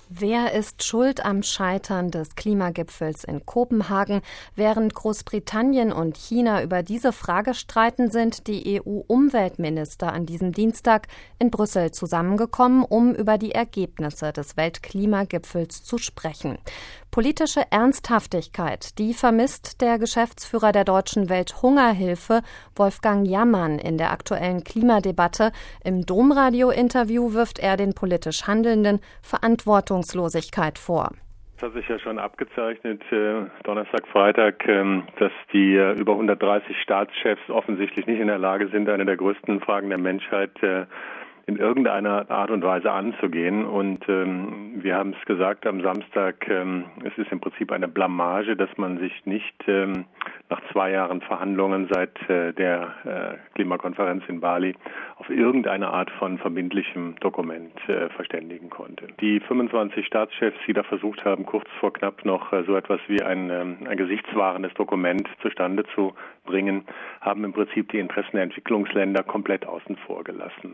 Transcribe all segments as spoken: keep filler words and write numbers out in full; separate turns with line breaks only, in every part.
Wer ist schuld am Scheitern des Klimagipfels in Kopenhagen? Während Großbritannien und China über diese Frage streiten, sind die E U-Umweltminister an diesem Dienstag in Brüssel zusammengekommen, um über die Ergebnisse des Weltklimagipfels zu sprechen. Politische Ernsthaftigkeit, die vermisst der Geschäftsführer der Deutschen Welthungerhilfe, Wolfgang Jammann, in der aktuellen Klimadebatte. Im Domradio-Interview wirft er den politisch Handelnden Verantwortungslosigkeit vor.
Es hat sich ja schon abgezeichnet, äh, Donnerstag, Freitag, ähm, dass die äh, über hundertdreißig Staatschefs offensichtlich nicht in der Lage sind, eine der größten Fragen der Menschheit äh, in irgendeiner Art und Weise anzugehen. Und ähm, wir haben es gesagt am Samstag, ähm, es ist im Prinzip eine Blamage, dass man sich nicht ähm, nach zwei Jahren Verhandlungen seit äh, der äh, Klimakonferenz in Bali auf irgendeine Art von verbindlichem Dokument äh, verständigen konnte. Die fünfundzwanzig Staatschefs, die da versucht haben, kurz vor knapp noch äh, so etwas wie ein, ähm, ein gesichtswahrendes Dokument zustande zu bringen, haben im Prinzip die Interessen der Entwicklungsländer komplett außen vor gelassen.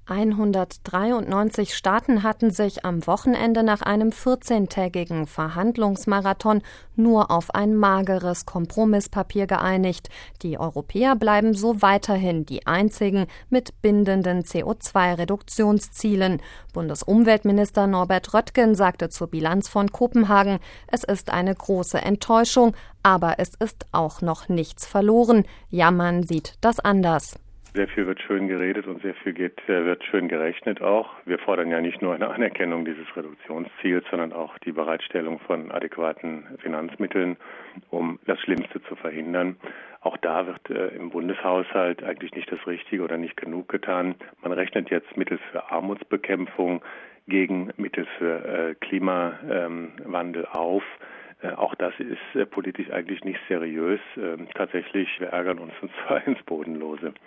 hundertdreiundneunzig Staaten hatten sich am Wochenende nach einem vierzehntägigen Verhandlungsmarathon nur auf ein mageres Kompromisspapier geeinigt. Die Europäer bleiben so weiterhin die einzigen mit bindenden C O zwei Reduktionszielen. Bundesumweltminister Norbert Röttgen sagte zur Bilanz von Kopenhagen, es ist eine große Enttäuschung, aber es ist auch noch nichts verloren. Jammann sieht das anders.
Sehr viel wird schön geredet und sehr viel geht, wird schön gerechnet auch. Wir fordern ja nicht nur eine Anerkennung dieses Reduktionsziels, sondern auch die Bereitstellung von adäquaten Finanzmitteln, um das Schlimmste zu verhindern. Auch da wird äh, im Bundeshaushalt eigentlich nicht das Richtige oder nicht genug getan. Man rechnet jetzt Mittel für Armutsbekämpfung gegen Mittel für äh, Klimawandel auf. Äh, auch das ist äh, politisch eigentlich nicht seriös. Äh, tatsächlich, wir ärgern uns und zwar ins Bodenlose.